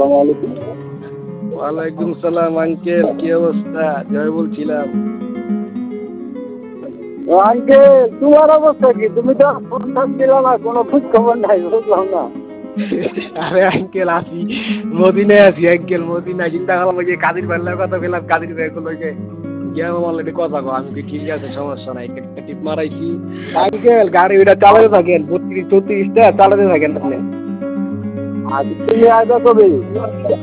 আসসালামু আলাইকুম। ওয়ালাইকুম সালাম আঙ্কেল, কি অবস্থা? জয় বলছিলাম। আঙ্কেল তোমার অবস্থা কি? তুমি তো ফোন টোন দিলা না, কোনো খোঁজ খবর নাই, বুঝলাম না। আরে আঙ্কেল আছি, মদিনায় আছি আঙ্কেল, মদিনায়। চিন্তা করলাম ওই যে কাদির ভাইয়ের কথা পেলাম, কাদির ভাই গুলো যে গিয়ে অলরেডি কথা কো, আমি কি ঠিক আছে, সমস্যা নাই, একটা টিপ মারাইছি। আঙ্কেল গাড়ি ওইটা চালাতে থাকেন, 32-34টা চালাতে থাকেন আপনি। আর তুমি আগে কবে?